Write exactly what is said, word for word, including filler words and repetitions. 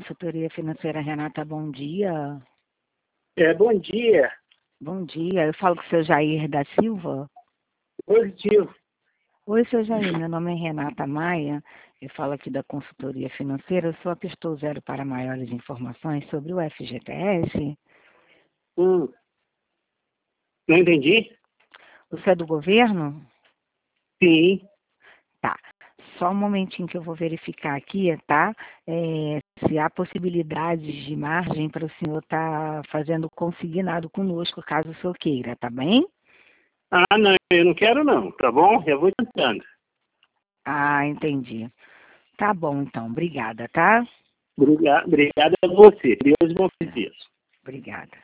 consultoria financeira. Renata, bom dia. É, bom dia. Bom dia, eu falo com o seu Jair da Silva. Positivo. Oi, seu Jair, meu nome é Renata Maia, eu falo aqui da consultoria financeira, eu sou a Pistol Zero para maiores informações sobre o F G T S. Hum. Não entendi? Você é do governo? Sim. Tá. Só um momentinho que eu vou verificar aqui, tá? É, se há possibilidades de margem para o senhor estar fazendo consignado conosco, caso o senhor queira, tá bem? Ah, não, eu não quero não, tá bom? Eu vou tentando. Ah, entendi. Tá bom, então. Obrigada, tá? Obrigado, obrigado a você. Deus bom dias. Obrigada.